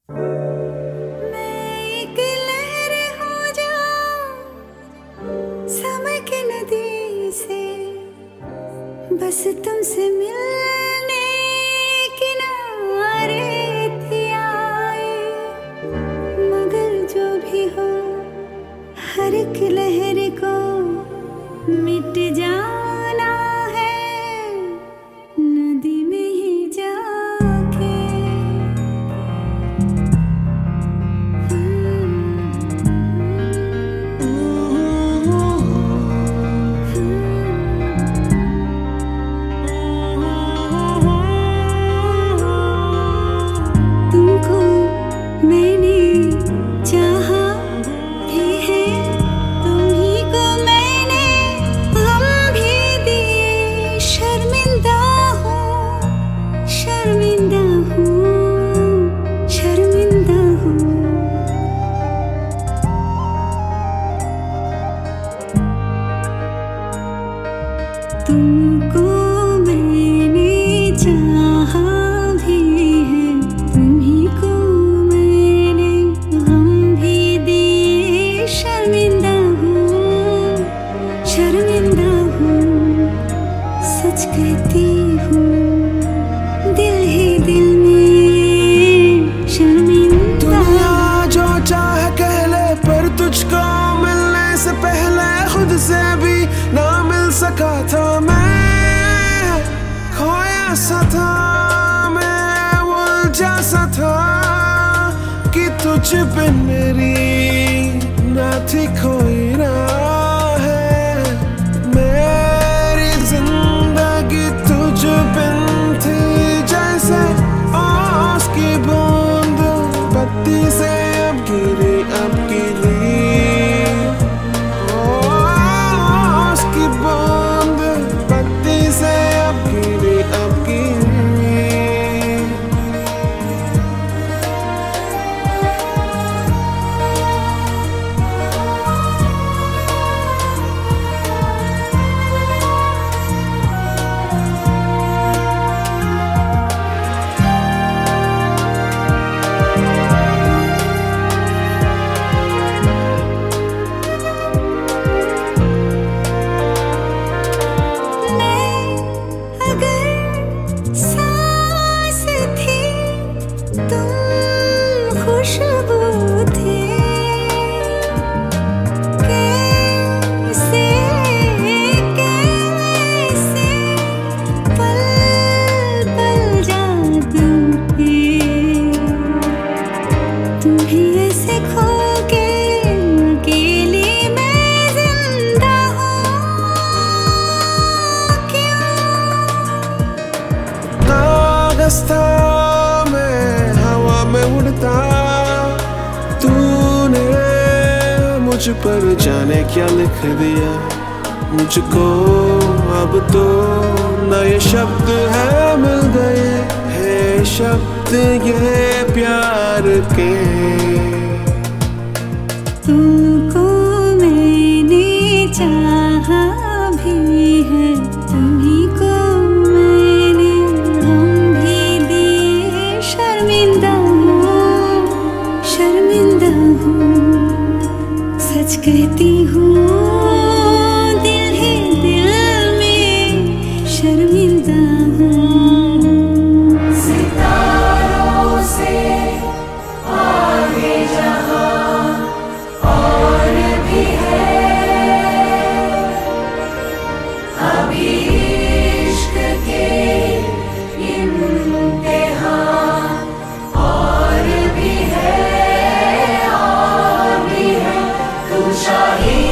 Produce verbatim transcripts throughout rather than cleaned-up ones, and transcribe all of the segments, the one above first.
मैं एक लहर हो जाऊं समक नदी से, बस तुमसे मिलने किनारे थी आई। मगर जो भी हो, हर एक लहर को मिट जाना है नदी में ही जाके। तुमको मैंने चाहा भी है, तुम्ही को मैंने गम भी दिए। शर्मिंदा हूँ, शर्मिंदा हूँ, शर्मिंदा हूँ। तुमको मैंने चाहा भी है, तुम्ही को मैंने गम भी दिए। शर्मिंदा हूँ, शर्मिंदा हूँ, सच कहती हूँ दिल ही दिल में शर्मिंदा। दुनिया जो चाहे कह ले, पर तुझको मिलने से पहले खुद से भी ना मिल सका था। मैं खोया सा था, मैं उलझा सा था कि तुझ पे मेरी ना थी कोई राह है। मेरी जिंदगी तुझ बिन थी जैसे ओस की बूंद बत्ती से अब गिरी अब गिरी। ओस की बूंद बत्ती से अब गिरी अब गिरी। सांस थी तुम खुशबू थे, कैसे कैसे पल पल जादू है। तुम भी ऐसे खो के अकेली मैं जिंदा हूँ। क्यों कागज़ था मैं हवा में उड़ता, तूने मुझ पर जाने क्या लिख दिया। मुझको अब तो नए शब्द है मिल गए हैं, शब्द ये प्यार के। तुमको मैंने चाहा भी है, तुम्ही को मैंने गम भी दिए। शर्मिंदा हूँ, शर्मिंदा हूँ, सच कहती हूँ दिल ही दिल में शर्मिंदा हूँ। सितारों से आगे जहाँ और भी है, अभी इश्क के इम्तिहान और भी है, और भी है। तू शाही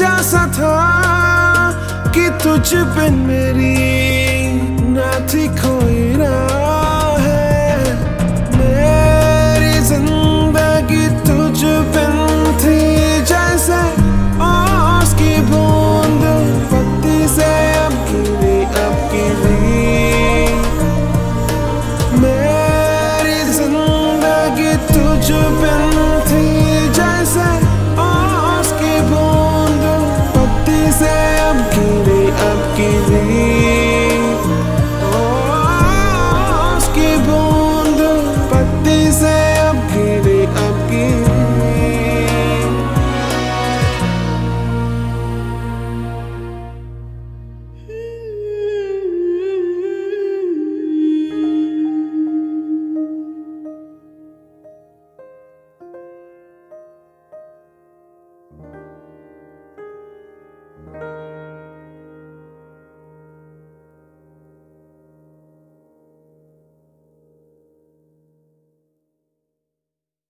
सोचा सा था कि तुझ बिन मेरी